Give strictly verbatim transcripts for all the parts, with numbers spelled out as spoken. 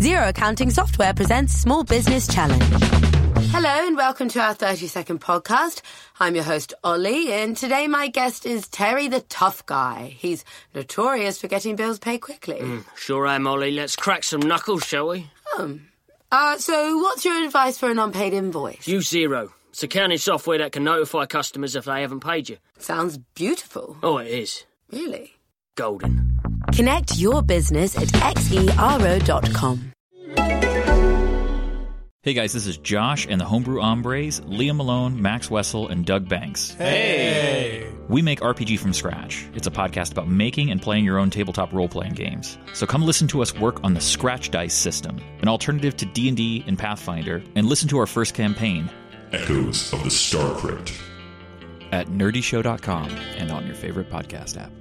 Zero Accounting Software presents Small Business Challenge. Hello and welcome to our thirty second podcast. I'm your host, Ollie, and today my guest is Terry the Tough Guy. He's notorious for getting bills paid quickly. Mm, sure am, Ollie. Let's crack some knuckles, shall we? Um, uh, so what's your advice for an unpaid invoice? Use Xero. It's accounting software that can notify customers if they haven't paid you. Sounds beautiful. Oh, it is. Really? Golden. Connect your business at xero dot com. Hey guys, this is Josh and the Homebrew Hombres, Liam Malone, Max Wessel, and Doug Banks. Hey! We make R P G from scratch. It's a podcast about making and playing your own tabletop role-playing games. So come listen to us work on the Scratch Dice system, an alternative to D and D and Pathfinder, and listen to our first campaign, Echoes of the Star Crypt, at nerdy show dot com and on your favorite podcast app.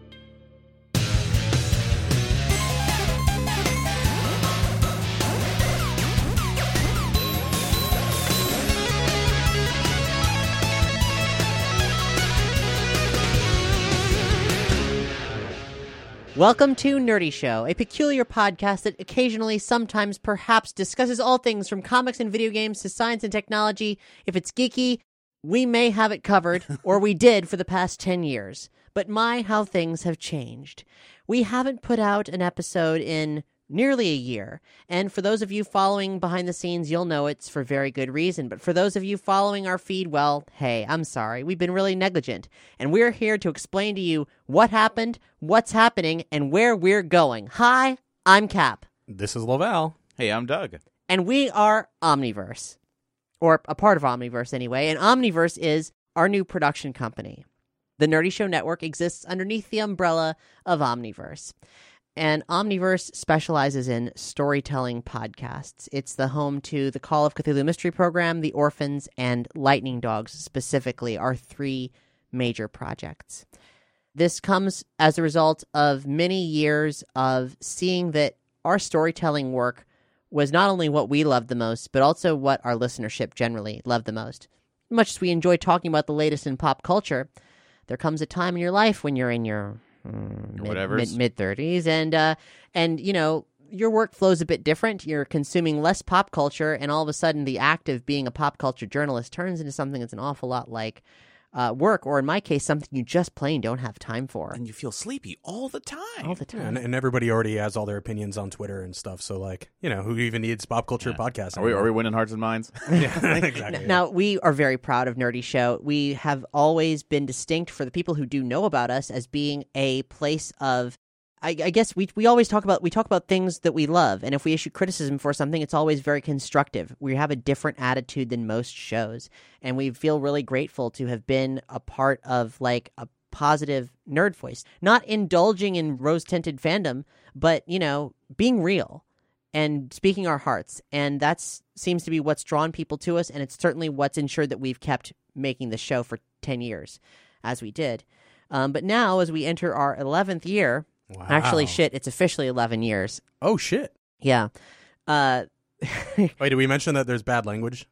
Welcome to Nerdy Show, a peculiar podcast that occasionally, sometimes, perhaps discusses all things from comics and video games to science and technology. If it's geeky, we may have it covered, or we did for the past ten years. But my, how things have changed. We haven't put out an episode in nearly a year, and for those of you following behind the scenes, you'll know it's for very good reason. But for those of you following our feed, well, hey, I'm sorry. We've been really negligent, and we're here to explain to you what happened, what's happening, and where we're going. Hi, I'm Cap. This is Laval. Hey, I'm Doug. And we are Omniverse, or a part of Omniverse anyway, and Omniverse is our new production company. The Nerdy Show Network exists underneath the umbrella of Omniverse. And Omniverse specializes in storytelling podcasts. It's the home to the Call of Cthulhu Mystery Program, The Orphans, and Lightning Dogs, specifically, our three major projects. This comes as a result of many years of seeing that our storytelling work was not only what we loved the most, but also what our listenership generally loved the most. Much as we enjoy talking about the latest in pop culture, there comes a time in your life when you're in your Mm, mid, mid, mid-thirties, and, uh, and, you know, your work flows a bit different. You're consuming less pop culture, and all of a sudden the act of being a pop culture journalist turns into something that's an awful lot like uh, work, or in my case, something you just plain don't have time for. And you feel sleepy all the time. All the time. Yeah, and, and everybody already has all their opinions on Twitter and stuff, so, like, you know, who even needs pop culture yeah. podcasts? Are we, are we winning hearts and minds? Yeah, exactly. Now, we are very proud of Nerdy Show. We have always been distinct for the people who do know about us as being a place of, I, I guess we we always talk about, we talk about things that we love, and if we issue criticism for something, it's always very constructive. We have a different attitude than most shows, and we feel really grateful to have been a part of, like, a positive nerd voice. Not indulging in rose-tinted fandom, but, you know, being real and speaking our hearts. And that seems to be what's drawn people to us, and it's certainly what's ensured that we've kept making the show for ten years, as we did. Um, but now, as we enter our eleventh year, wow. Actually, shit, it's officially eleven years. Oh, shit. Yeah. Uh, Wait, did we mention that there's bad language?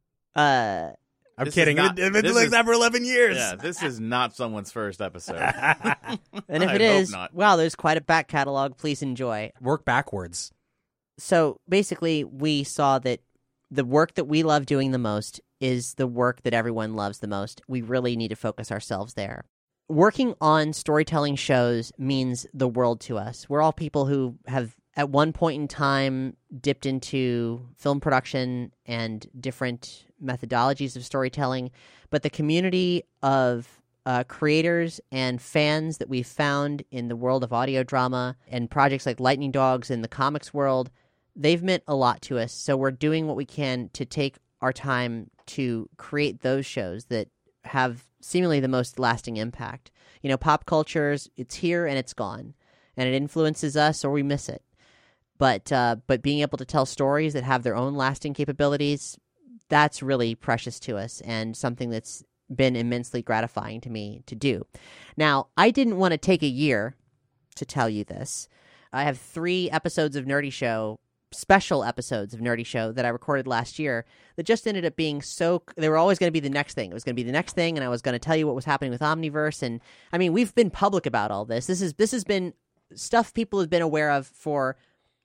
uh, I'm This kidding. is not- It's been this like is- that for eleven years. Yeah, this is not someone's first episode. and if I it hope is, not. wow, there's quite a back catalog. Please enjoy. Work backwards. So basically, we saw that the work that we love doing the most is the work that everyone loves the most. We really need to focus ourselves there. Working on storytelling shows means the world to us. We're all people who have, at one point in time, dipped into film production and different methodologies of storytelling, but the community of uh, creators and fans that we've found in the world of audio drama and projects like Lightning Dogs in the comics world, they've meant a lot to us. So we're doing what we can to take our time to create those shows that have seemingly the most lasting impact. You know, pop culture's, it's here and it's gone, and it influences us or we miss it. But uh, but being able to tell stories that have their own lasting capabilities, that's really precious to us and something that's been immensely gratifying to me to do. Now, I didn't want to take a year to tell you this. I have three episodes of Nerdy Show, special episodes of Nerdy Show that I recorded last year that just ended up being so, they were always going to be the next thing. It was going to be the next thing, and I was going to tell you what was happening with Omniverse. And I mean, we've been public about all this. This is this has been stuff people have been aware of for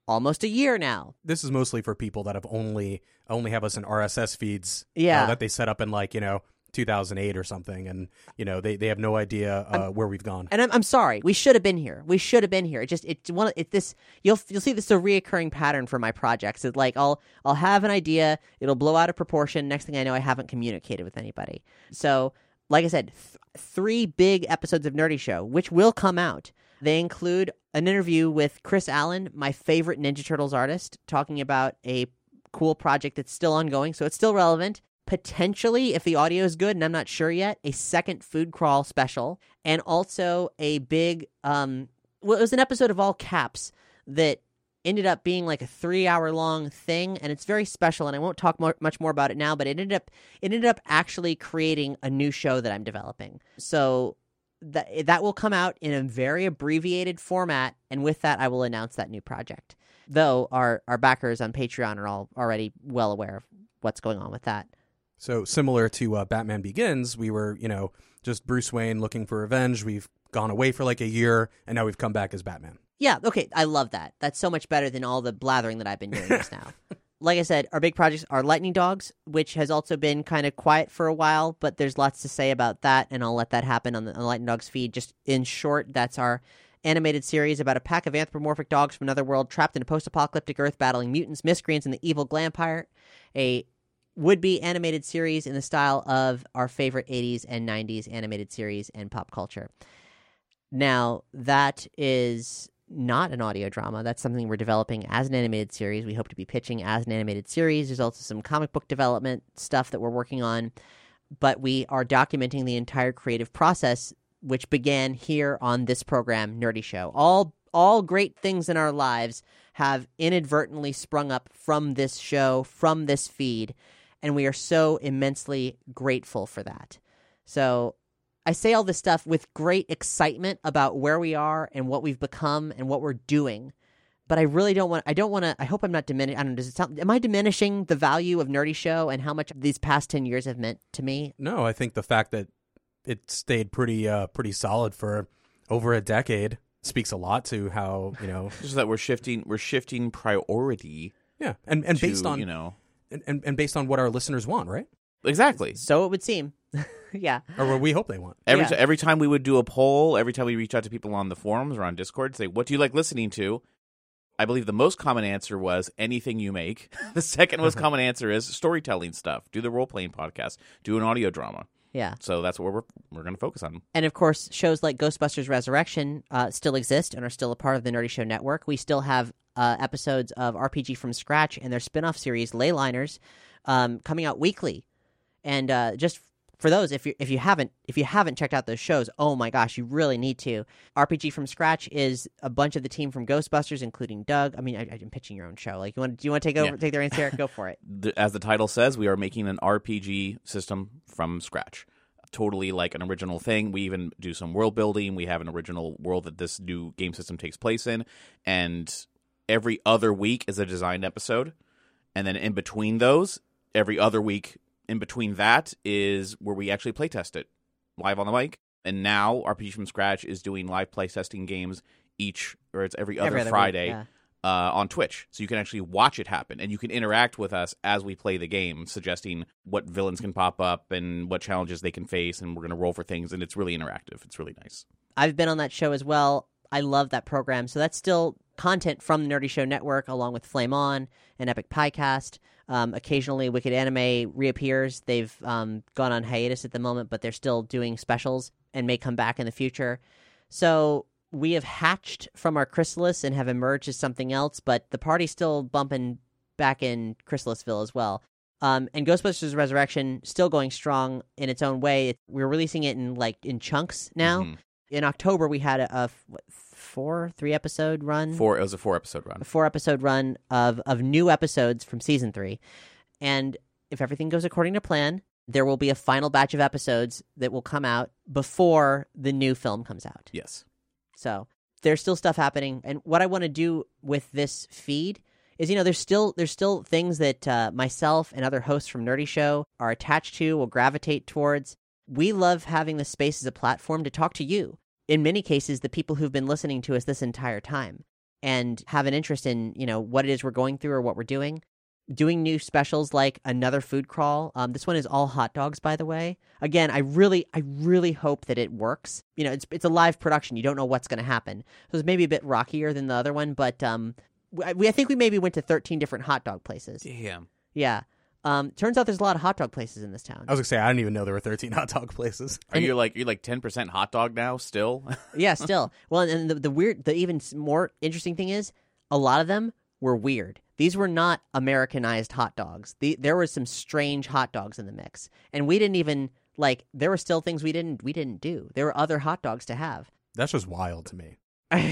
almost a year now. This is mostly for people that have only only have us in R S S feeds. Yeah. uh, that they set up in like you know two thousand eight or something, and you know they, they have no idea uh, where we've gone. And I'm, I'm sorry. We should have been here. We should have been here. It just it's one. It this you'll you'll see this is a reoccurring pattern for my projects. It's like I'll I'll have an idea. It'll blow out of proportion. Next thing I know, I haven't communicated with anybody. So, like I said, th- three big episodes of Nerdy Show, which will come out. They include an interview with Chris Allen, my favorite Ninja Turtles artist, talking about a cool project that's still ongoing, so it's still relevant. Potentially, if the audio is good, and I'm not sure yet, a second Food Crawl special, and also a big, um, well, it was an episode of All Caps that ended up being like a three-hour-long thing, and it's very special, and I won't talk mo- much more about it now, but it ended up it ended up actually creating a new show that I'm developing. So that that will come out in a very abbreviated format, and with that, I will announce that new project. Though our, our backers on Patreon are all already well aware of what's going on with that. So similar to uh, Batman Begins, we were, you know, just Bruce Wayne looking for revenge. We've gone away for like a year, and now we've come back as Batman. Yeah, okay, I love that. That's so much better than all the blathering that I've been doing just now. Like I said, our big projects are Lightning Dogs, which has also been kind of quiet for a while, but there's lots to say about that, and I'll let that happen on the, on the Lightning Dogs feed. Just in short, that's our animated series about a pack of anthropomorphic dogs from another world trapped in a post-apocalyptic Earth battling mutants, miscreants, and the evil Glampire. A would-be animated series in the style of our favorite eighties and nineties animated series and pop culture. Now, that is not an audio drama. That's something we're developing as an animated series. We hope to be pitching as an animated series. There's also some comic book development stuff that we're working on, but we are documenting the entire creative process, which began here on this program, Nerdy Show. All all great things in our lives have inadvertently sprung up from this show, from this feed, and we are so immensely grateful for that. So I say all this stuff with great excitement about where we are and what we've become and what we're doing. But I really don't want, I don't want to, I hope I'm not diminishing, I don't know, does it sound, am I diminishing the value of Nerdy Show and how much these past ten years have meant to me? No, I think the fact that it stayed pretty uh, pretty solid for over a decade speaks a lot to how, you know. Just that we're shifting, we're shifting priority. Yeah, and, and to, based on, you know. And, and, and based on what our listeners want, right? Exactly. So it would seem. Yeah. Or what we hope they want. Every Yeah. t- every time we would do a poll, every time we reach out to people on the forums or on Discord, say, what do you like listening to? I believe the most common answer was anything you make. The second most common answer is storytelling stuff. Do the role-playing podcast. Do an audio drama. Yeah. So that's what we're we're going to focus on. And of course, shows like Ghostbusters Resurrection uh, still exist and are still a part of the Nerdy Show network. We still have uh, episodes of R P G from Scratch and their spin-off series, Leyliners, um, coming out weekly. And uh, just for those, if you if you haven't if you haven't checked out those shows, oh my gosh, you really need to. R P G from Scratch is a bunch of the team from Ghostbusters, including Doug. I mean, I, I'm pitching your own show. Like, you want? Do you want to take over? Yeah. Take the reins here? Go for it. The, as the title says, we are making an R P G system from scratch. Totally like an original thing. We even do some world building. We have an original world that this new game system takes place in. And every other week is a designed episode. And then in between those, every other week in between that is where we actually play test it live on the mic. And now R P G from Scratch is doing live play testing games each, or it's every other Every other week, Friday. yeah. Uh, on Twitch, so you can actually watch it happen, and you can interact with us as we play the game, suggesting what villains can pop up and what challenges they can face, and we're going to roll for things, and it's really interactive. It's really nice. I've been on that show as well. I love that program. So that's still content from the Nerdy Show Network, along with Flame On and Epic Piecast. Um, occasionally, Wicked Anime reappears. They've um, gone on hiatus at the moment, but they're still doing specials and may come back in the future. So we have hatched from our chrysalis and have emerged as something else, but the party's still bumping back in Chrysalisville as well. Um, and Ghostbusters Resurrection still going strong in its own way. It, we're releasing it in like in chunks now. Mhm. In October, we had a, a what, four, three episode run. Four. It was a four episode run. A four episode run of of new episodes from season three, and if everything goes according to plan, there will be a final batch of episodes that will come out before the new film comes out. Yes. So there's still stuff happening, and what I want to do with this feed is, you know, there's still there's still things that uh, myself and other hosts from Nerdy Show are attached to, will gravitate towards. We love having the space as a platform to talk to you. In many cases, the people who've been listening to us this entire time. and have an interest in, you know, what it is we're going through or what we're doing. Doing new specials like another food crawl. Um, this one is all hot dogs, by the way. Again, I really, I really hope that it works. You know, it's it's a live production. You don't know what's going to happen. So it's maybe a bit rockier than the other one, but um, we I think we maybe went to thirteen different hot dog places. Damn. Yeah. Um, turns out there's a lot of hot dog places in this town. I was gonna say I didn't even know there were thirteen hot dog places. Are you like you're like ten percent hot dog now still? Yeah, still. Well, and the, the weird, the even more interesting thing is, a lot of them were weird. These were not Americanized hot dogs. The, there was some strange hot dogs in the mix, and we didn't even like. There were still things we didn't we didn't do. There were other hot dogs to have. That's just wild to me.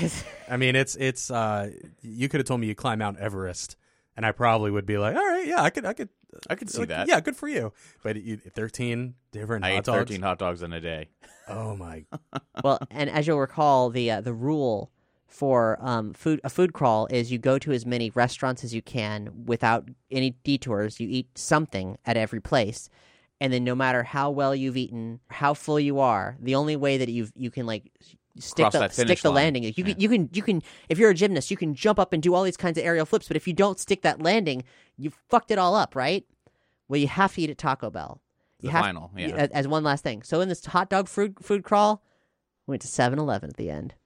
I mean, it's it's. Uh, you could have told me you climb Mount Everest, and I probably would be like, all right, yeah, I could, I could, I could see like, that. Yeah, good for you. But you, thirteen different I hot ate dogs. thirteen hot dogs in a day. Oh my. Well, and as you'll recall, the uh, the rule for um, food a food crawl is you go to as many restaurants as you can without any detours. You eat something at every place, and then no matter how well you've eaten, how full you are, the only way that you you can like stick Cross the that stick finish the line. landing. You Yeah. can you can you can if you're a gymnast, you can jump up and do all these kinds of aerial flips. But if you don't stick that landing, you fucked it all up, right? Well, you have to eat at Taco Bell. You The have, final, yeah. as- As one last thing. So in this hot dog food food crawl, we went to seven eleven at the end.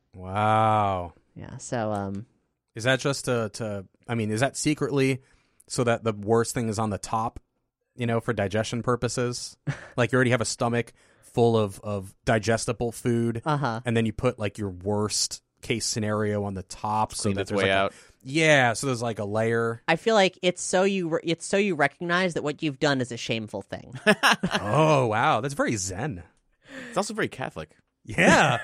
Wow. Yeah, so um, Is that just to, to? I mean, is that secretly so that the worst thing is on the top? You know, for digestion purposes, like you already have a stomach full of of digestible food, uh-huh. and then you put like your worst case scenario on the top, so Clean that its there's way like a- out. yeah, so there's like a layer. I feel like it's so you re- it's so you recognize that what you've done is a shameful thing. Oh wow, that's very zen. It's also very Catholic. Yeah,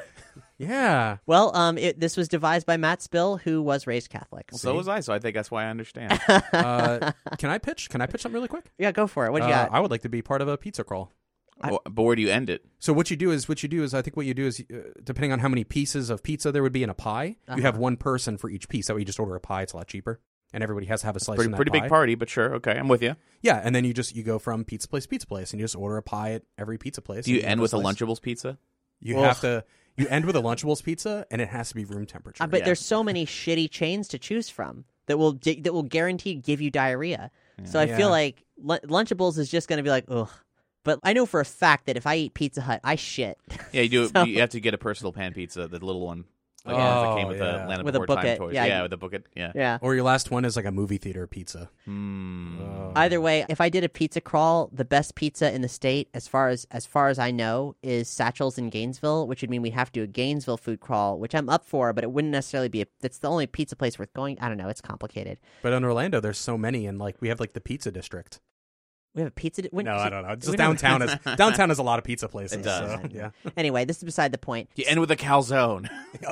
yeah. Well, um, it, this was devised by Matt Spill, who was raised Catholic. Well, so was I, so I think that's why I understand. Uh, can I pitch? Can I pitch something really quick? Yeah, go for it. What do you Uh, got? I would like to be part of a pizza crawl. Well, but where do you end it? So what you do is what you do is I think what you do is uh, depending on how many pieces of pizza there would be in a pie, Uh-huh. you have one person for each piece. That way you just order a pie; it's a lot cheaper, and everybody has to have a slice. Pretty in that pretty pie. big party, but sure, okay, I'm with you. Yeah, and then you just you go from pizza place to pizza place, and you just order a pie at every pizza place. Do you and end have with a slice. Lunchables pizza? You Ugh. have to. You end with a Lunchables pizza, and it has to be room temperature. Uh, but yeah. there's so many shitty chains to choose from that will di- that will guaranteed give you diarrhea. So I Yeah. feel like Lun- Lunchables is just going to be like, ugh. But I know for a fact that if I eat Pizza Hut, I shit. Yeah, you do. So- You have to get a personal pan pizza, the little one. Like, Oh, that came with yeah. the Land With a Before Time bucket, toys. yeah. Yeah, with a bucket. Yeah. Yeah. or your last one is like a movie theater pizza. Hmm. Oh. Either way, if I did a pizza crawl, the best pizza in the state, as far as as far as I know, is Satchel's in Gainesville, which would mean we'd have to do a Gainesville food crawl, which I'm up for, but it wouldn't necessarily be. A, that's the only pizza place worth going. I don't know. It's complicated. But in Orlando, there's so many, and like we have like the pizza district. We have a pizza. Di- when, No, I don't know. we Just don't- downtown is downtown has a lot of pizza places. It does. So, yeah. Anyway, this is beside the point. You end with a calzone. Oh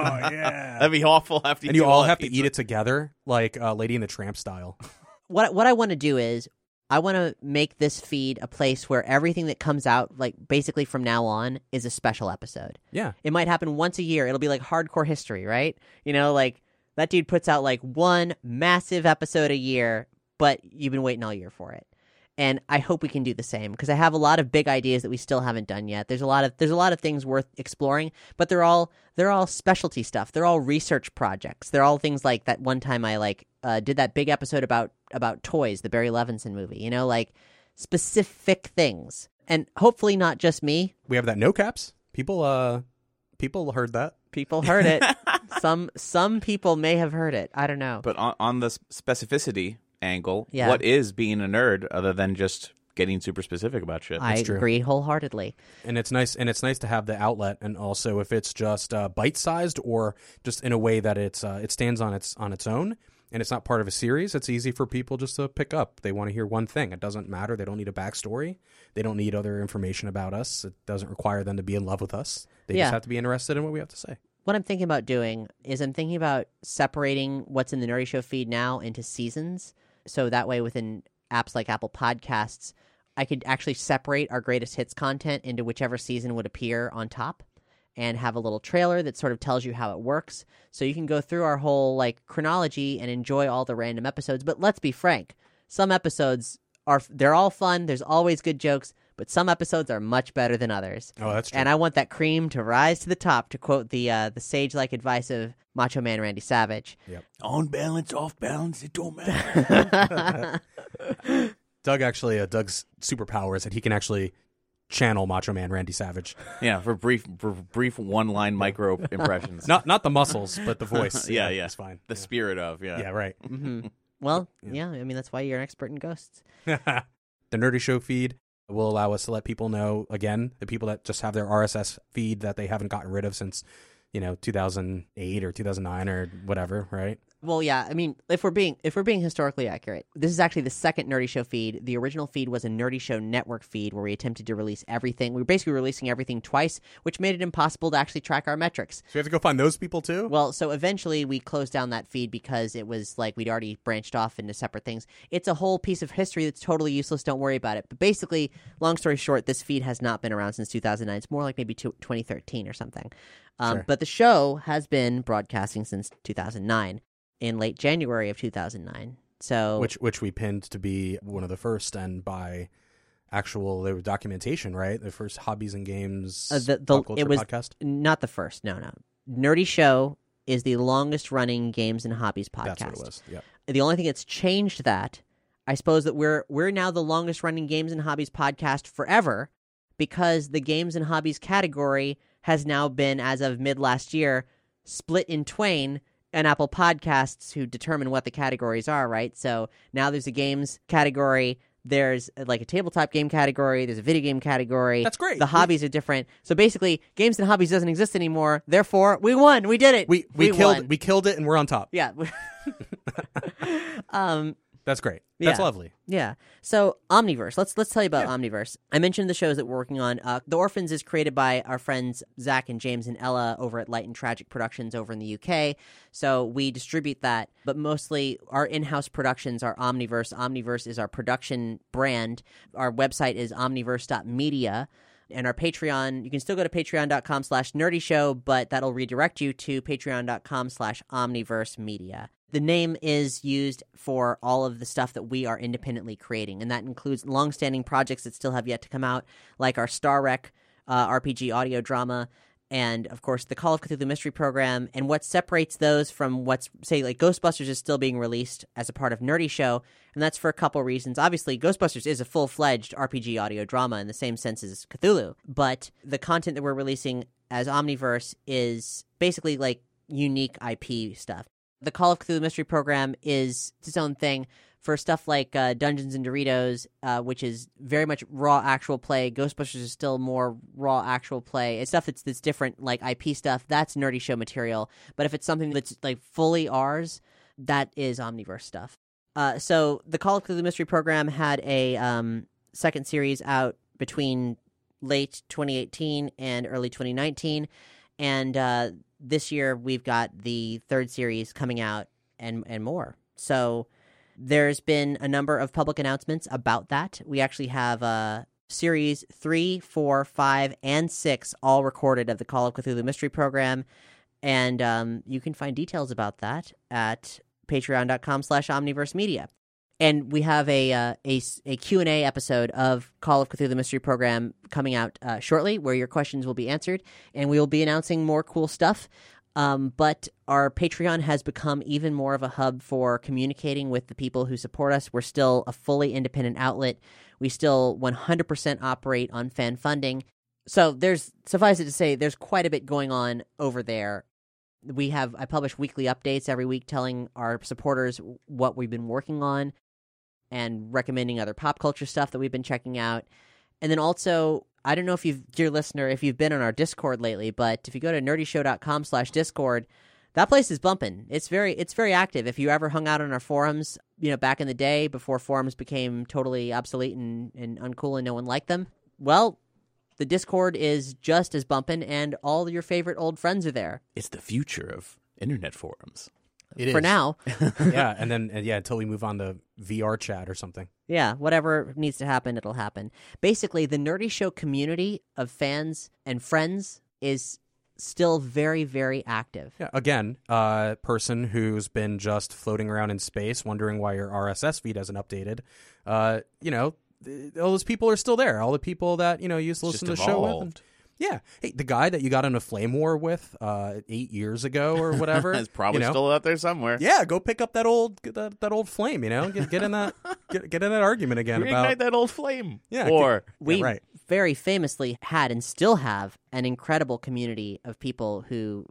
yeah. That'd be awful after you And you do all that have to pizza. eat it together, like uh, Lady and the Tramp style. What what I want to do is I want to make this feed a place where everything that comes out, like basically from now on, is a special episode. Yeah. It might happen once a year. It'll be like Hardcore History, right? You know, like that dude puts out like one massive episode a year, but you've been waiting all year for it. And I hope we can do the same because I have a lot of big ideas that we still haven't done yet. There's a lot of there's a lot of things worth exploring, but they're all they're all specialty stuff. They're all research projects. They're all things like that one time I like uh, did that big episode about about toys, the Barry Levinson movie. You know, like specific things, and hopefully not just me. We have that no caps. People, uh, people heard that. People heard it. some some people may have heard it. I don't know. But on, on the specificity angle, Yeah. what is being a nerd other than just getting super specific about shit? I true. agree wholeheartedly. And it's nice, and it's nice to have the outlet, and also if it's just uh, bite-sized or just in a way that it's uh, it stands on its on its own, and it's not part of a series. It's easy for people just to pick up. They want to hear one thing. It doesn't matter. They don't need a backstory. They don't need other information about us. It doesn't require them to be in love with us. They Yeah. just have to be interested in what we have to say. What I'm thinking about doing is I'm thinking about separating what's in the Nerdy Show feed now into seasons. So that way within apps like Apple Podcasts, I could actually separate our greatest hits content into whichever season would appear on top and have a little trailer that sort of tells you how it works. So you can go through our whole like chronology and enjoy all the random episodes. But let's be frank, some episodes are they're all fun. There's always good jokes, but some episodes are much better than others. Oh, that's true. And I want that cream to rise to the top, to quote the uh, the sage-like advice of Macho Man Randy Savage. Yep. On balance, off balance, it don't matter. Doug actually, uh, Doug's superpower is that he can actually channel Macho Man Randy Savage. Yeah, for brief, for brief one-line micro impressions. Not not the muscles, but the voice. yeah, yeah, it's fine. The yeah. spirit of, yeah, Yeah, right. Mm-hmm. Well, Yeah. yeah. I mean, that's why you're an expert in ghosts. The Nerdy Show feed will allow us to let people know, again, the people that just have their R S S feed that they haven't gotten rid of since, you know, two thousand eight or two thousand nine or whatever, right? Well, yeah. I mean, if we're being if we're being historically accurate, this is actually the second Nerdy Show feed. The original feed was a Nerdy Show network feed where we attempted to release everything. We were basically releasing everything twice, which made it impossible to actually track our metrics. So we have to go find those people too? Well, so eventually we closed down that feed because it was like we'd already branched off into separate things. It's a whole piece of history that's totally useless. Don't worry about it. But basically, long story short, this feed has not been around since two thousand nine. It's more like maybe twenty thirteen or something. Um, Sure. But the show has been broadcasting since two thousand nine, in late January of two thousand nine. So, which which we pinned to be one of the first, and by actual there was documentation, right? The first Hobbies and Games uh, the, the, pop culture it was podcast. not the first. No, no. Nerdy Show is the longest running games and hobbies podcast. That's what it was. Yeah. The only thing that's changed that, I suppose, that we're we're now the longest running games and hobbies podcast forever, because the games and hobbies category has now been, as of mid last year, split in twain, and Apple Podcasts, who determine what the categories are, right? So now there's a games category, there's uh, like a tabletop game category, there's a video game category. That's great. The hobbies are different. So basically, games and hobbies doesn't exist anymore. Therefore, we won. We did it. We we, killed won. we killed it, and we're on top. Yeah. um. That's great. That's Yeah. lovely. Yeah. So Omniverse. Let's let's tell you about Omniverse. I mentioned the shows that we're working on. Uh, the Orphans is created by our friends Zach and James and Ella over at Light and Tragic Productions over in the U K. So we distribute that, but mostly our in-house productions are Omniverse. Omniverse is our production brand. Our website is omniverse dot media. And our Patreon, you can still go to patreon.com slash nerdy show, but that'll redirect you to patreon.com slash omniverse media. The name is used for all of the stuff that we are independently creating, and that includes longstanding projects that still have yet to come out, like our Star Wreck uh, R P G audio drama, and, of course, the Call of Cthulhu Mystery Program. And what separates those from what's, say, like Ghostbusters is still being released as a part of Nerdy Show, and that's for a couple reasons. Obviously, Ghostbusters is a full-fledged R P G audio drama in the same sense as Cthulhu, but the content that we're releasing as Omniverse is basically, like, unique I P stuff. The Call of Cthulhu Mystery Program is its own thing. For stuff like uh, Dungeons and Doritos, uh, which is very much raw actual play, Ghostbusters is still more raw actual play. It's stuff that's that's different, like I P stuff. That's Nerdy Show material. But if it's something that's like fully ours, that is Omniverse stuff. Uh, so the Call of Cthulhu Mystery Program had a um, second series out between late twenty eighteen and early twenty nineteen, and uh, this year we've got the third series coming out and and more. So there's been a number of public announcements about that. We actually have uh, series three, four, five, and six all recorded of the Call of Cthulhu Mystery Program, and um, you can find details about that at patreon.com slash omniverse media. And we have a, uh, a, a Q and A episode of Call of Cthulhu Mystery Program coming out uh, shortly, where your questions will be answered, and we will be announcing more cool stuff. Um, but our Patreon has become even more of a hub for communicating with the people who support us. We're still a fully independent outlet. We still one hundred percent operate on fan funding. So there's, suffice it to say, there's quite a bit going on over there. We have, I publish weekly updates every week telling our supporters what we've been working on and recommending other pop culture stuff that we've been checking out. And then also, I don't know if you've, dear listener, if you've been on our Discord lately, but if you go to nerdyshow.com slash Discord, that place is bumping. It's very, it's very active. If you ever hung out on our forums, you know, back in the day before forums became totally obsolete and, and uncool and no one liked them, well, the Discord is just as bumping, and all your favorite old friends are there. It's the future of internet forums. It For is. now. Yeah, and then uh, yeah, until we move on to V R chat or something. Yeah, whatever needs to happen, it'll happen. Basically, the Nerdy Show community of fans and friends is still very, very active. Yeah, again, a uh, person who's been just floating around in space, wondering why your R S S feed hasn't updated. Uh, you know, all those people are still there. All the people that, you know, you used to It's listen to just the show with. evolved. And, yeah. Hey, the guy that you got in a flame war with uh, eight years ago or whatever. It's probably you know? still out there somewhere. Yeah, go pick up that old that, that old flame, you know? Get, get in that get, get in that argument again Reignite about that old flame. Yeah, Or We Yeah, right. very famously had and still have an incredible community of people who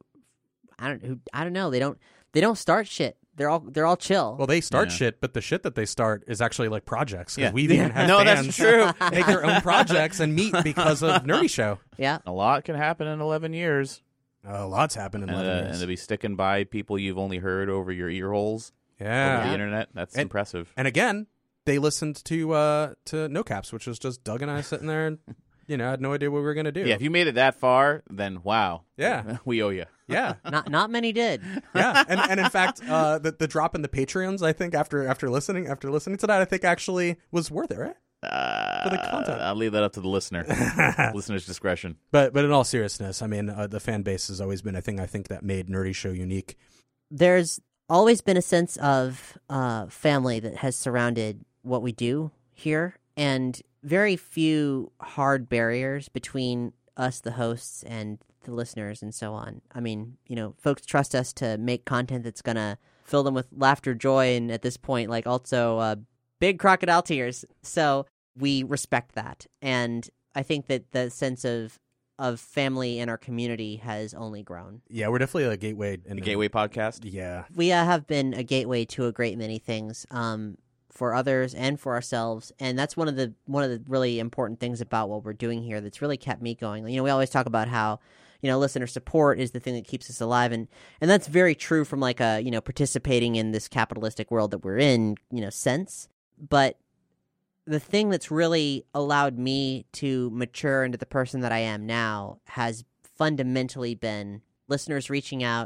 I don't who I don't know, they don't they don't start shit. They're all they're all chill. Well, they start Yeah. shit, but the shit that they start is actually like projects. 'Cause Yeah. we've even had No, fans that's true. make their own projects and meet because of Nerdy Show. yeah. a lot can happen in eleven years. A lot's happened in And, uh, eleven and years. to be sticking by people you've only heard over your ear holes over Yeah. the internet, that's And- impressive. And again, they listened to uh, to No Caps, which was just Doug and I sitting there and, you know, I had no idea what we were going to do. Yeah, if you made it that far, then wow. Yeah. We owe you. Yeah. Not not many did. Yeah. And and in fact, uh, the the drop in the Patreons, I think after after listening after listening to that, I think actually was worth it, right? Uh, For the content. I'll leave that up to the listener. Listener's discretion. But but in all seriousness, I mean, uh, the fan base has always been a thing I think that made Nerdy Show unique. There's always been a sense of uh, family that has surrounded what we do here, and very few hard barriers between us, the hosts, and the listeners, and so on. I mean, you know, folks trust us to make content that's going to fill them with laughter, joy, and at this point, like, also uh, big crocodile tears. So we respect that. And I think that the sense of of family in our community has only grown. Yeah, we're definitely a gateway. In The Gateway Podcast. Yeah. We uh, have been a gateway to a great many things um, for others and for ourselves, and that's one of the one of the really important things about what we're doing here that's really kept me going. You know, we always talk about how, you know, listener support is the thing that keeps us alive, and and that's very true from like a, you know, participating in this capitalistic world that we're in, you know, sense. But the thing that's really allowed me to mature into the person that I am now has fundamentally been listeners reaching out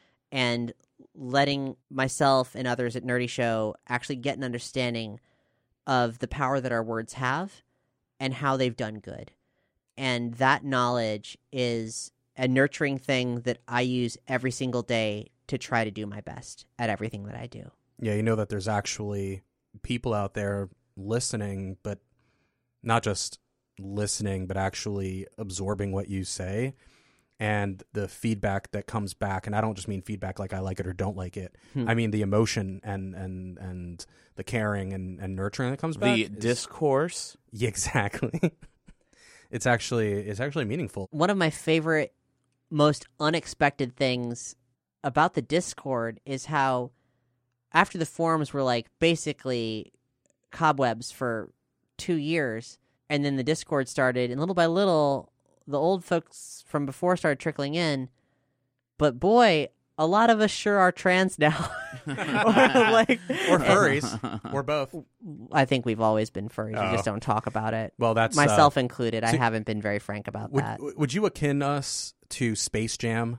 and letting myself and others at Nerdy Show actually get an understanding of the power that our words have and how they've done good. And that knowledge is a nurturing thing that I use every single day to try to do my best at everything that I do. Yeah, you know that there's actually people out there listening, but not just listening, but actually absorbing what you say and the feedback that comes back. And I don't just mean feedback like I like it or don't like it. Hmm. I mean the emotion and and and the caring and, and nurturing that comes back. The is- discourse. Yeah, exactly. It's actually it's actually meaningful. One of my favorite, most unexpected things about the Discord is how after the forums were like basically cobwebs for two years, and then the Discord started, and little by little, the old folks from before started trickling in. But boy, a lot of us sure are trans now. or like, Or furries, or both. I think we've always been furries. Oh. We just don't talk about it. Well, that's uh, Myself included. I so- haven't been very frank about Would, that. would you akin us to Space Jam,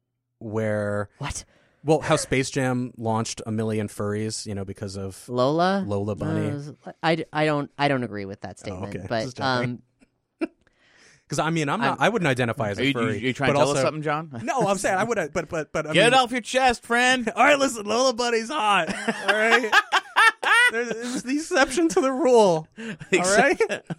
where What? well, how Space Jam launched a million furries, you know, because of Lola? Lola Bunny? Uh, I, I don't I don't agree with that statement. okay. But Just checking. um, Because I mean, I'm not. I wouldn't identify as Are a you, you, furry. you trying but to tell also, us something, John? No, I'm saying I would. But but but I Get mean, off your chest, friend. All right, listen, Lola Bunny's hot. All right, there's, there's the exception to the rule. All right.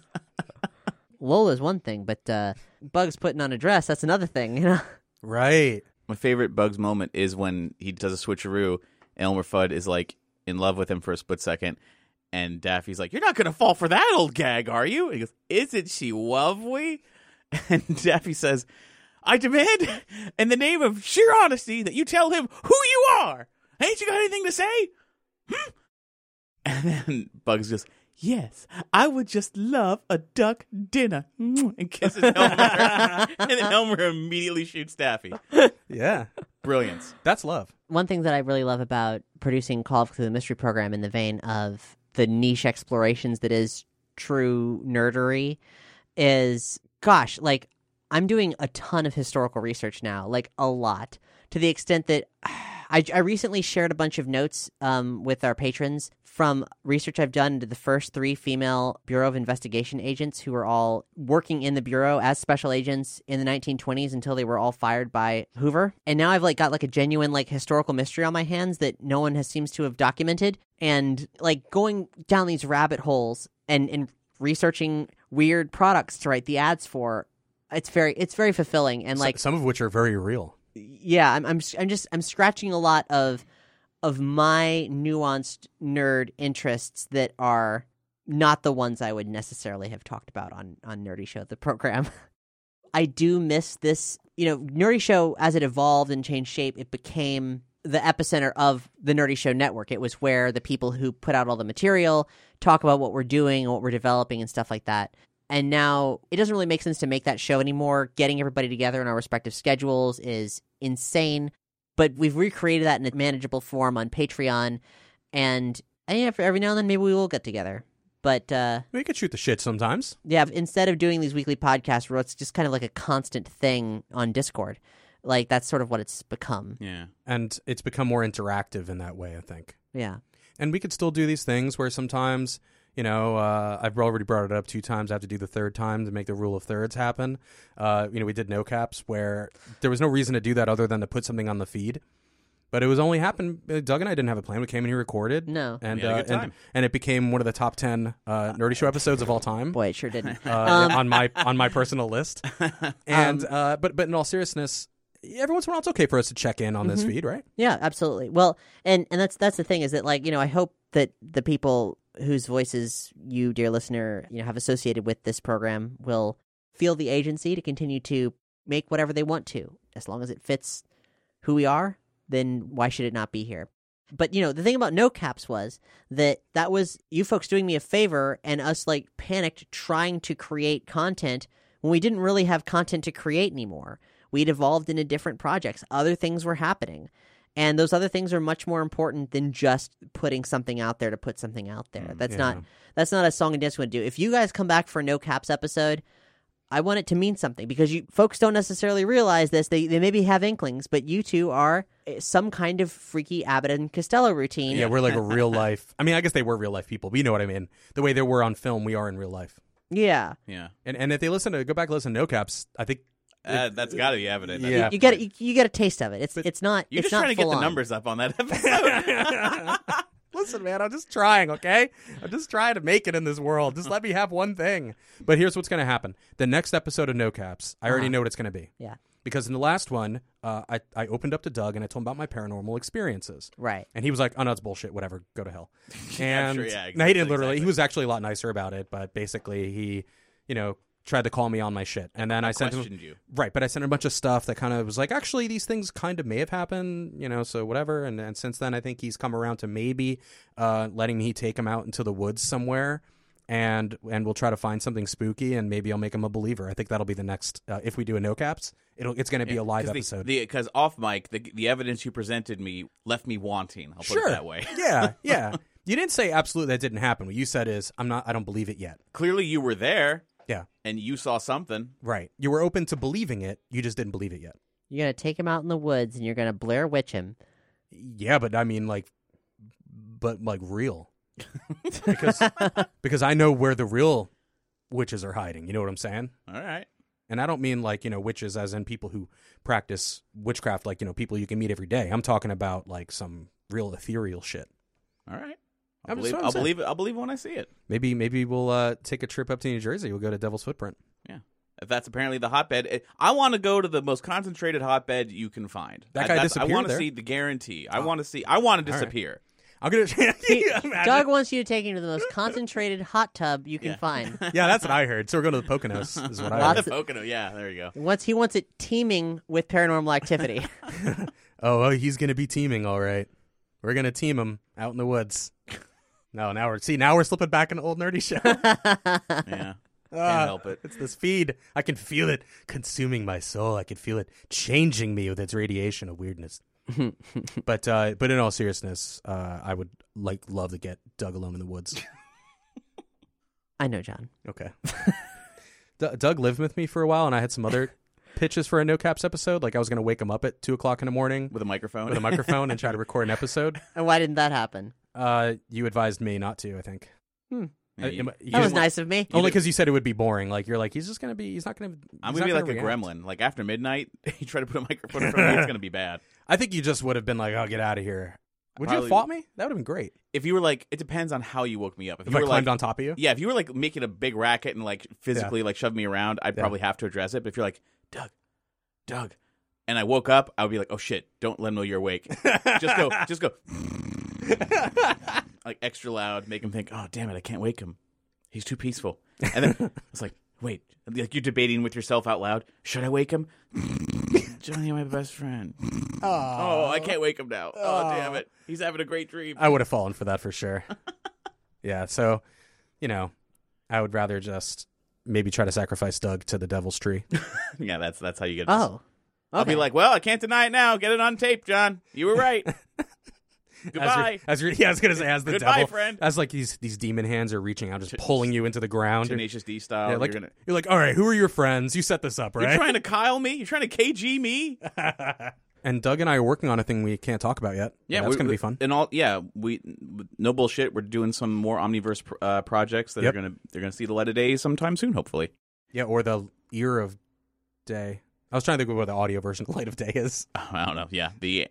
Lola's one thing, but uh, Bugs putting on a dress, that's another thing, you know? Right. My favorite Bugs moment is when he does a switcheroo, and Elmer Fudd is like in love with him for a split second, and Daffy's like, "You're not gonna fall for that old gag, are you?" And he goes, "Isn't she lovely?" And Daffy says, "I demand, in the name of sheer honesty, that you tell him who you are. Ain't you got anything to say?" Hmm? And then Bugs goes, "Yes, I would just love a duck dinner," and kisses Elmer. And then Elmer immediately shoots Daffy. Yeah. Brilliance. That's love. One thing that I really love about producing Call of Cthulhu Mystery Program in the vein of the niche explorations that is true nerdery is, gosh, like, I'm doing a ton of historical research now, like a lot, to the extent that I, I recently shared a bunch of notes um, with our patrons from research I've done into the first three female Bureau of Investigation agents who were all working in the Bureau as special agents in the nineteen twenties until they were all fired by Hoover. And now I've like got like a genuine like historical mystery on my hands that no one has seems to have documented. And like going down these rabbit holes and, and researching weird products to write the ads for. It's very it's very fulfilling, and like S- some of which are very real. Yeah, I'm I'm I'm just I'm scratching a lot of of my nuanced nerd interests that are not the ones I would necessarily have talked about on on Nerdy Show, the program. I do miss this, you know, Nerdy Show as it evolved and changed shape. It became the epicenter of the Nerdy Show network. It was where the people who put out all the material talk about what we're doing and what we're developing and stuff like that. And now it doesn't really make sense to make that show anymore. Getting everybody together in our respective schedules is insane. But we've recreated that in a manageable form on Patreon. And, and yeah, for every now and then, maybe we will get together. But uh, We could shoot the shit sometimes. yeah, instead of doing these weekly podcasts where it's just kind of like a constant thing on Discord, like that's sort of what it's become. Yeah. And it's become more interactive in that way, I think. Yeah. And we could still do these things where sometimes, you know, uh, I've already brought it up two times. I have to do the third time to make the rule of thirds happen. Uh, you know, we did no caps where there was no reason to do that other than to put something on the feed. But it was only happened. Doug and I didn't have a plan. We came in here, recorded. No. And, We had a uh, good time. and and it became one of the top ten uh, Nerdy Show episodes of all time. Boy, it sure didn't. uh, Um, on my on my personal list. And uh, but but in all seriousness, every once in a while it's okay for us to check in on this Mm-hmm. feed, right? Yeah, absolutely. Well, and and that's that's the thing is that like, you know, I hope that the people whose voices you, dear listener, you know, have associated with this program will feel the agency to continue to make whatever they want to. As long as it fits who we are, then why should it not be here? But, you know, the thing about no caps was that that was you folks doing me a favor and us like panicked trying to create content when we didn't really have content to create anymore. We'd evolved into different projects. Other things were happening. And those other things are much more important than just putting something out there to put something out there. That's yeah. not that's not a song and dance would do. If you guys come back for a no caps episode, I want it to mean something because you folks don't necessarily realize this. They they maybe have inklings, but you two are some kind of freaky Abbott and Costello routine. Yeah, we're like a real life. I mean, I guess they were real life people, but you know what I mean. The way they were on film, we are in real life. Yeah. Yeah. And and if they listen to go back and listen to No Caps, I think Uh, that's got to be evident. Yeah. You get you, you get a taste of it. It's But it's not You're it's just not trying to get full the on. numbers up on that episode. listen, man, I'm just trying, okay? I'm just trying to make it in this world. Just let me have one thing. But here's what's going to happen. The next episode of No Caps, I already Uh-huh. know what it's going to be. Yeah. Because in the last one, uh, I, I opened up to Doug and I told him about my paranormal experiences. Right. And he was like, oh, no, it's bullshit. Whatever. Go to hell. And sure, yeah, no, he didn't literally. exactly. He was actually a lot nicer about it. But basically, he, you know, tried to call me on my shit. And then I, sent him. questioned you. Right. But I sent him a bunch of stuff that kind of was like, actually, these things kind of may have happened, you know, so whatever. And, and since then, I think he's come around to maybe uh, letting me take him out into the woods somewhere. And and we'll try to find something spooky, and maybe I'll make him a believer. I think that'll be the next. Uh, if we do a No Caps, it'll it's going to be a live episode. Because off mic, the the evidence you presented me left me wanting. I'll put Sure. it that way. yeah, yeah. You didn't say absolutely that didn't happen. What you said is, I'm not. I don't believe it yet. Clearly, you were there Yeah, and you saw something. right. You were open to believing it. You just didn't believe it yet. You're gonna take him out in the woods and you're gonna Blair Witch him. Yeah, but I mean, like, but like real, because because I know where the real witches are hiding. You know what I'm saying? All right. And I don't mean like, you know, witches as in people who practice witchcraft, like, you know, people you can meet every day. I'm talking about like some real ethereal shit. All right. I'll I'm just- believe, I'm I'll saying. believe it. I'll believe it when I see it. Maybe maybe we'll uh, take a trip up to New Jersey. We'll go to Devil's Footprint. Yeah. If that's apparently the hotbed, it, I want to go to the most concentrated hotbed you can find. That I, guy that's- disappeared I want to there? see the guarantee. I want to see. I want to All right. disappear. I'm gonna. Imagine. Doug wants you to take him to the most concentrated hot tub you can Yeah. find. Yeah, that's what I heard. So we're going to the Poconos. Is what I Lots heard. The Pocono. Yeah. There you go. Once he wants it teeming with paranormal activity. Oh, oh, he's going to be teaming. All right, we're going to team him out in the woods. No, now we're see now we're slipping back into old nerdy show. Yeah. Ah, Can't help it. It's this feed. I can feel it consuming my soul. I can feel it changing me with its radiation of weirdness. but uh, but in all seriousness, uh, I would like love to get Doug alone in the woods. I know, John. Okay. D- Doug lived with me for a while, and I had some other pitches for a No Caps episode. Like I was going to wake him up at two o'clock in the morning With a microphone. with a microphone and try to record an episode. And why didn't that happen? Uh, you advised me not to. I think. Hmm. Yeah, Uh, you- am- you you That was didn't want- nice of me. Only did- because you said it would be boring. Like you're like he's just gonna be. He's not gonna. I'm he's gonna be not like a react. gremlin. Like after midnight, you try to put a microphone in front of me, it's gonna be bad. I think you just would have been like, "Oh, get out of here." Would Probably- you have fought me? That would have been great. If you were like, it depends on how you woke me up. If, If you I were climbed like, on top of you? yeah, if you were like making a big racket and like physically like shoved me around, I'd Yeah. probably have to address it. But if you're like, Doug, Doug, and I woke up, I would be like, oh shit, don't let him know you're awake. just go, just go, like extra loud, make him think, oh damn it, I can't wake him. He's too peaceful. And then it's like, wait, like you're debating with yourself out loud. Should I wake him? Johnny, my best friend. Oh, I can't wake him now. Oh, damn it. He's having a great dream. I would have fallen for that for sure. Yeah, so, you know, I would rather just maybe try to sacrifice Doug to the devil's tree. Yeah, that's that's how you get. Oh. I'll be okay. like, well, I can't deny it now. Get it on tape, John. You were right. Goodbye. As you're, as you're, yeah, I was gonna say, as the Goodbye, devil, friend. as like these these demon hands are reaching out, just pulling you into the ground. Tenacious D style. Yeah, like, you're, gonna, you're like, all right, who are your friends? You set this up, right? you're trying to Kyle me? You're trying to K G me? And Doug and I are working on a thing we can't talk about yet. Yeah, that's we- gonna we- be fun. And all, yeah, we no bullshit. We're doing some more Omniverse pr- uh, projects that Yep. are gonna they're gonna see the light of day sometime soon, hopefully. Yeah, or the ear of day. I was trying to think of what the audio version of Light of Day is. I don't know. Yeah, the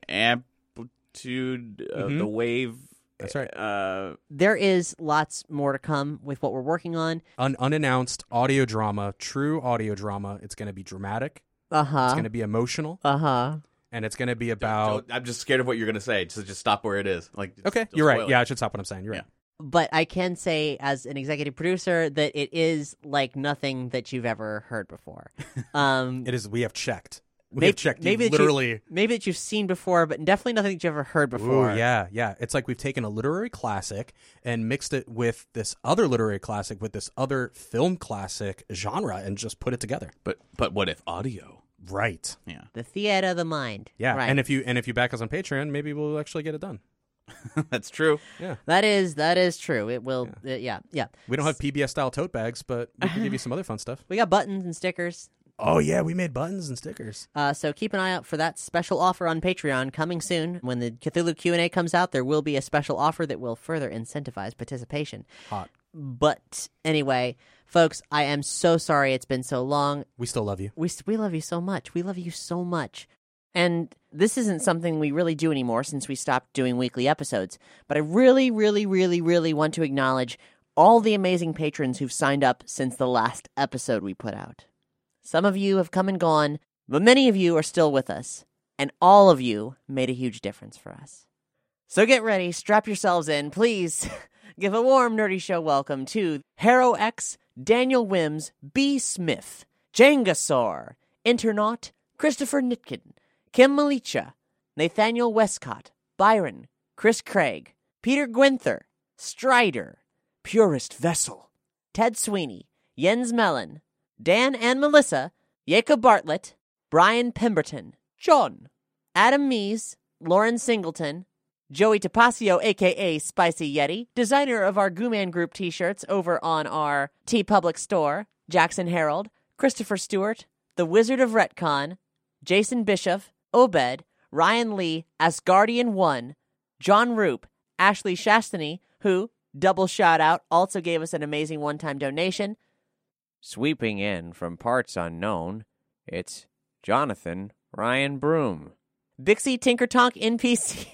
amplitude of Mhm. the wave. That's right. Uh, There is lots more to come with what we're working on. Un- unannounced audio drama, true audio drama. It's going to be dramatic. Uh It's huh. going to be emotional, Uh huh. and it's going to be about. don't- I'm just scared of what you're gonna say. So just stop where it is. Like, just- Okay, don't you're right. spoil it. Yeah, I should stop what I'm saying. You're right. But I can say, as an executive producer, that it is like nothing that you've ever heard before. Um, It is. We have checked. We Maybe- have checked. maybe you that you- literally. maybe that you've seen before, but definitely nothing that you've ever heard Ooh, before. yeah, yeah. It's like we've taken a literary classic and mixed it with this other literary classic, with this other film classic genre, and just put it together. But but what if audio? Right. Yeah, The theater of the mind. Yeah. Right. And if you and if you back us on Patreon, maybe we'll actually get it done. that's true. Yeah. that is that is true. It will. Yeah. Uh, yeah. yeah. We don't have P B S style tote bags, but we can give you some other fun stuff. We got buttons and stickers. Oh yeah, we made buttons and stickers. Uh, so keep an eye out for that special offer on Patreon coming soon. When the Cthulhu Q and A comes out, there will be a special offer that will further incentivize participation. Hot. But anyway, folks, I am so sorry it's been so long. We still love you. We we love you so much. We love you so much. And this isn't something we really do anymore since we stopped doing weekly episodes. But I really, really, really, really want to acknowledge all the amazing patrons who've signed up since the last episode we put out. Some of you have come and gone, but many of you are still with us. And all of you made a huge difference for us. So get ready, strap yourselves in, please. Give a warm Nerdy Show welcome to Harrow X, Daniel Wims, B. Smith, Jengasaur, Internaut, Christopher Nitkin, Kim Malicha, Nathaniel Westcott, Byron, Chris Craig, Peter Gwenther, Strider, Purist Vessel, Ted Sweeney, Jens Mellon, Dan and Melissa, Jacob Bartlett, Brian Pemberton, John, Adam Mees, Lauren Singleton, Joey Tapasio, a k a. Spicy Yeti, designer of our Gooman Group t-shirts over on our TeePublic store, Jackson Harold, Christopher Stewart, The Wizard of Retcon, Jason Bishop, Obed, Ryan Lee, Asgardian one, John Roop, Ashley Shastany, who, double shout-out, also gave us an amazing one-time donation. Sweeping in from parts unknown, it's Jonathan Ryan Broom. Bixie Tinkertonk N P C.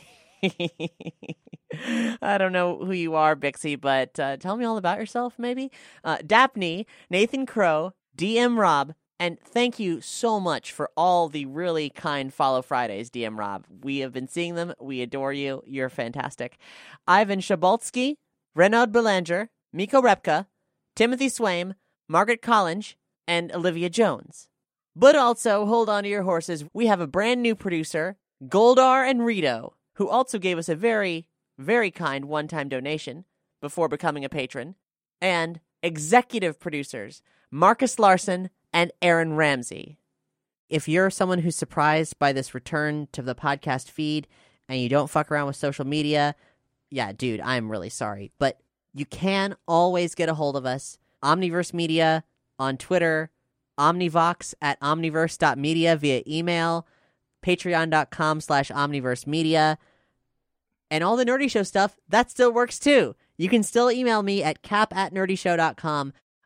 I don't know who you are, Bixie, but uh, tell me all about yourself, maybe. Uh, Daphne, Nathan Crow, D M Rob, and thank you so much for all the really kind Follow Fridays, D M Rob. We have been seeing them. We adore you. You're fantastic. Ivan Shabaltsky, Renaud Belanger, Miko Repka, Timothy Swaim, Margaret Collins, and Olivia Jones. But also, hold on to your horses, we have a brand new producer, Goldar and Rito, who also gave us a very, very kind one-time donation before becoming a patron, and executive producers, Marcus Larson and Aaron Ramsey. If you're someone who's surprised by this return to the podcast feed and you don't fuck around with social media, yeah, dude, I'm really sorry. But you can always get a hold of us. Omniverse Media on Twitter, Omnivox at omniverse dot media via email, patreon.com slash omniverse media. And all the Nerdy Show stuff, that still works too. You can still email me at cap at nerdyshow dot com.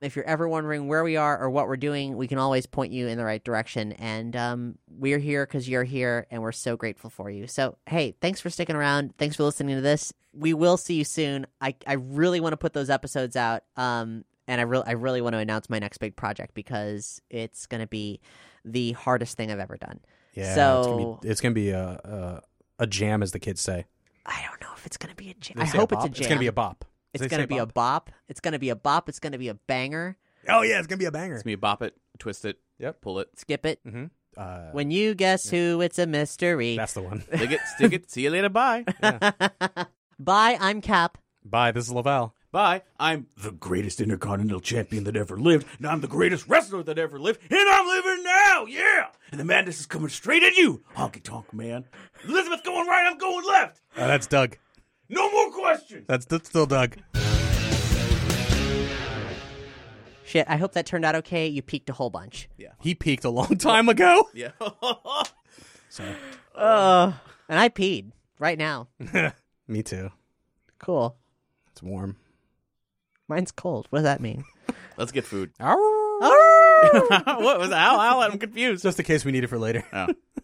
If you're ever wondering where we are or what we're doing, we can always point you in the right direction. And um, we're here because you're here, and we're so grateful for you. So, hey, thanks for sticking around. Thanks for listening to this. We will see you soon. I, I really want to put those episodes out, um, and I, re- I really want to announce my next big project because it's going to be the hardest thing I've ever done. Yeah, so, it's gonna be, it's gonna be a, a a jam, as the kids say. I don't know if it's going to be a jam. They I say hope a it's a bop? jam. It's gonna be a bop. It's They going to say be a bop. It's going to be a bop. It's going to be a banger. Oh yeah, it's gonna be a banger. It's me, bop it, twist it, Yep. pull it, Skip it. Mm-hmm. Uh, When you guess who, it's a mystery. that's the one. stick it, stick it. See you later. Bye. Bye, I'm Cap. Bye. This is Lavelle. Bye. I'm the greatest intercontinental champion that ever lived, and I'm the greatest wrestler that ever lived, and I'm living now. Yeah. And the madness is coming straight at you, honky tonk man. Elizabeth's going right. I'm going left. Uh, that's Doug. No more questions. That's, that's still Doug. Shit, I hope that turned out okay. You peaked a whole bunch. He peaked a long time ago. Yeah. Sorry. Uh, and I peed right now. Me too. Cool. It's warm. Mine's cold. What does that mean? Let's get food. Arr! What was that? How? How? I'm confused. Just in case we need it for later. Oh.